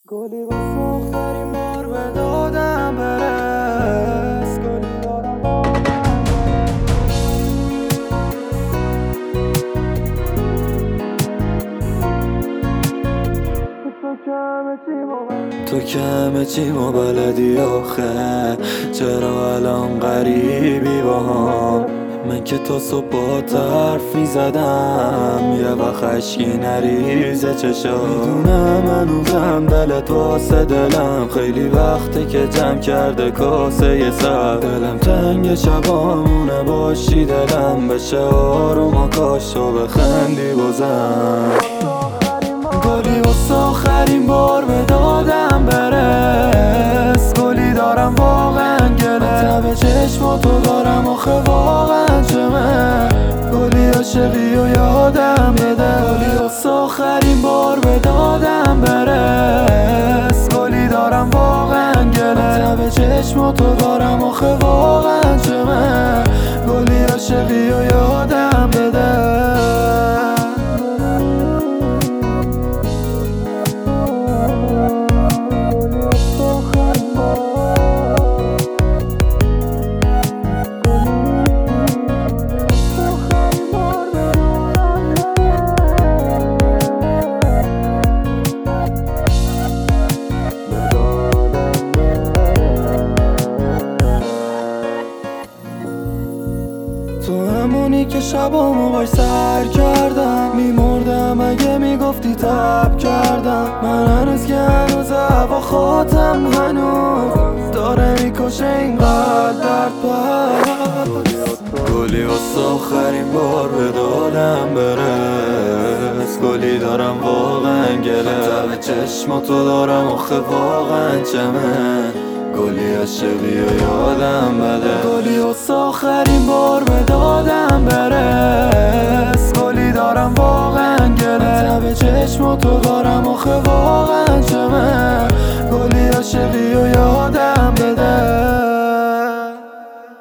گلی واسه آخرین بار به دادم برس، گلی دارم تو که همه چیمو بلدی آخه، چرا الان غریبی با هم؟ من که تا صبح با حرفی زدم، یه وقت خشکی نریزه چشا. میدونم هنوزم دلت واسه دلم، خیلی وقته که جمع کرده کاسه یه سر. دلم تنگ شبامونه باشی، دلم بشه آروم، کاش تو بخندی بازم. گلی واسه آخرین بار به دادم برس، گلی دارم واقعا گله، به چشماتو دارم آخه واقعا چمه. گلی عاشقی و یادم بده، گلی واسه آخرین بار به دادم برس، گلی دارم واقعا گله، به چشماتو دارم آخه واقعا چمه. گلی عاشقی و یادم بده. تو همونی که شبامو باش سر کردم، میمردم اگه میگفتی تب کردم. من هنوز که هنوز هوا خاطم هنوز داره میکشه اینقدر درد بر. گلی واسه آخرین بار به دادم برس، گلی دارم واقعا گله، به چشماتو دارم آخه واقعا چمه. گلی عاشقی و یادم بده، گلی واسه آخرین بار به دادم برس، گلی دارم واقعا گله، به چشماتو دارم آخه واقعا